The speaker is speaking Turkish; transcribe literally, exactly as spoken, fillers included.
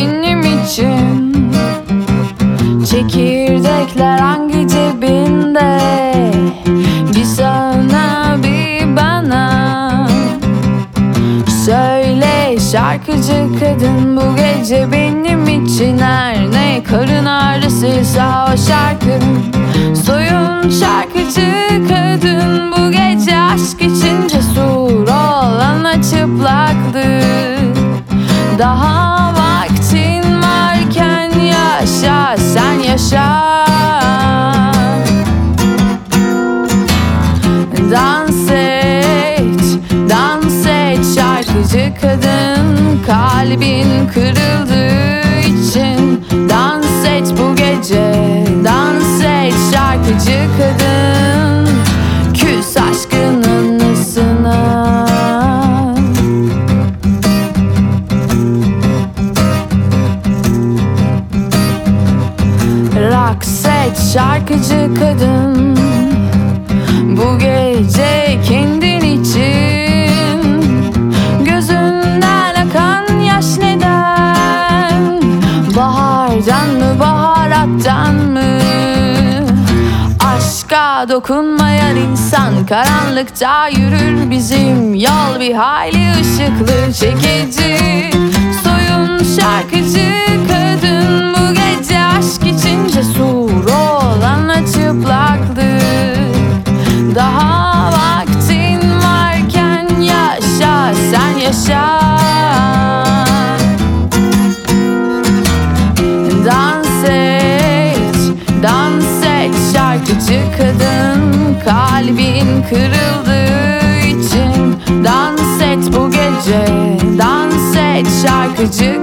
benim için. Çekirdekler hangi cebinde? Bir sana bir bana. Söyle şarkıcı kadın, bu gece benim için her ne karın ağrısıysa o şarkı. Soyun şarkıcı kadın, bu gece aşk için cesur olana çıplaklık. Daha vaktin varken yaşa, sen yaşa. Dans et, dans et şarkıcı kadın, kalbin kırıldığı için. Dans et bu gece, dans et şarkıcı kadın, küs aşkın anısına. Raks et şarkıcı kadın, bu gece kendin için. Gözünden akan yaş neden? Bahardan mı, baharattan mı? Aşka dokunmayan insan karanlıkta yürür. Bizim yol bir hayli ışıklı, çekici. Soyun şarkıcı kadın, bu gece aşk için cesur olana çıplaklık. Daha vaktin varken yaşa, sen yaşa. Dans et, dans et şarkıcı kadın, kalbin kırıldığı için. Dans et bu gece, dans et şarkıcı